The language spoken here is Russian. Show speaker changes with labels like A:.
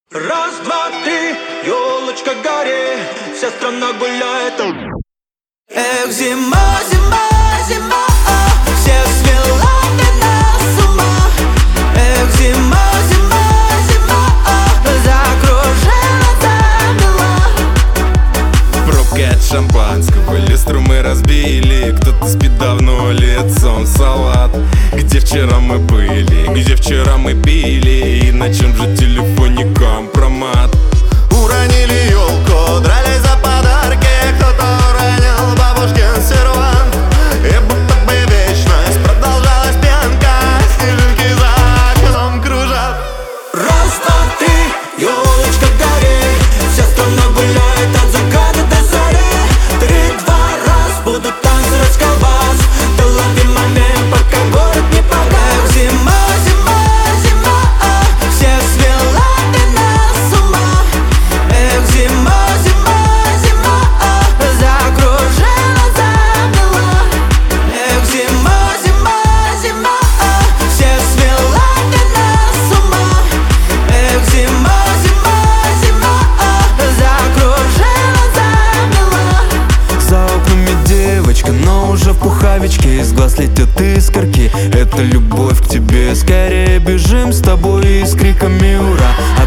A: Раз, два, три, елочка гори, вся страна гуляет. Эх, зима, зима, зима, всех свела ты нас с ума. Эх, зима, зима, зима, закружила, замела.
B: Пробка от шампанского, люстру мы разбили. Кто-то спит давно лицом в салат. Где вчера мы были, где вчера мы пили, и на чем же телефоне компромат?
C: Уронили елку, дрались за подарки. Кто-то уронил бабушкин сервант. И будто бы вечность продолжалась пьянка. Снежинки за окном кружат.
A: Раз, два, три, елочка гори, вся страна гуляет от заката до зари. 3, 2, раз, будут танцы, расколбас. Да лови момент, пока город не погас. Зима, зима, зима, всех свела ты нас с ума. Эх, зима, зима, зима, закружила, замела. Эх, зима, зима, зима, всех свела ты нас с ума. Эх, зима, зима, зима, закружила, замела.
D: За окнами девочка, но уже в пуховичке. Из глаз летят искорки, это любовь к тебе. Скорее бежим с тобой и с криками ура.